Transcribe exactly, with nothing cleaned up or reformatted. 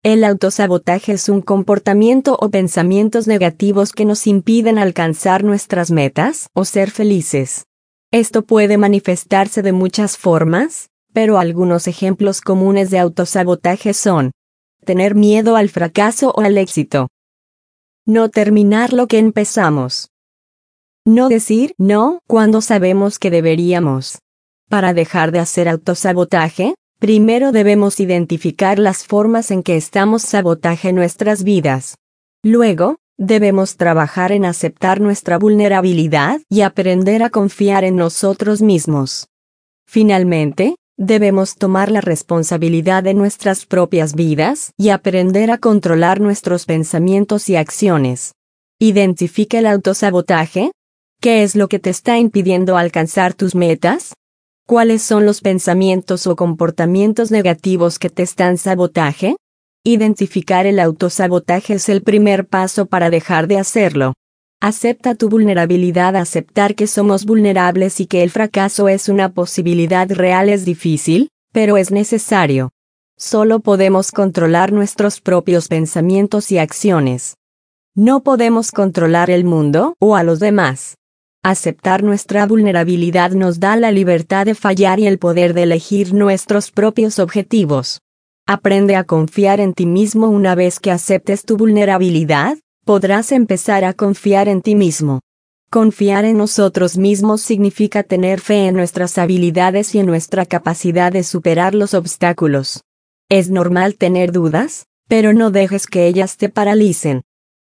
El autosabotaje es un comportamiento o pensamientos negativos que nos impiden alcanzar nuestras metas o ser felices. Esto puede manifestarse de muchas formas, pero algunos ejemplos comunes de autosabotaje son: tener miedo al fracaso o al éxito, no terminar lo que empezamos, no decir no cuando sabemos que deberíamos. Para dejar de hacer autosabotaje, primero debemos identificar las formas en que estamos sabotaje nuestras vidas. Luego, debemos trabajar en aceptar nuestra vulnerabilidad y aprender a confiar en nosotros mismos. Finalmente, debemos tomar la responsabilidad de nuestras propias vidas y aprender a controlar nuestros pensamientos y acciones. Identifica el autosabotaje. ¿Qué es lo que te está impidiendo alcanzar tus metas? ¿Cuáles son los pensamientos o comportamientos negativos que te están sabotaje? Identificar el autosabotaje es el primer paso para dejar de hacerlo. Acepta tu vulnerabilidad. Aceptar que somos vulnerables y que el fracaso es una posibilidad real es difícil, pero es necesario. Solo podemos controlar nuestros propios pensamientos y acciones. No podemos controlar el mundo o a los demás. Aceptar nuestra vulnerabilidad nos da la libertad de fallar y el poder de elegir nuestros propios objetivos. Aprende a confiar en ti mismo. Una vez que aceptes tu vulnerabilidad, podrás empezar a confiar en ti mismo. Confiar en nosotros mismos significa tener fe en nuestras habilidades y en nuestra capacidad de superar los obstáculos. Es normal tener dudas, pero no dejes que ellas te paralicen.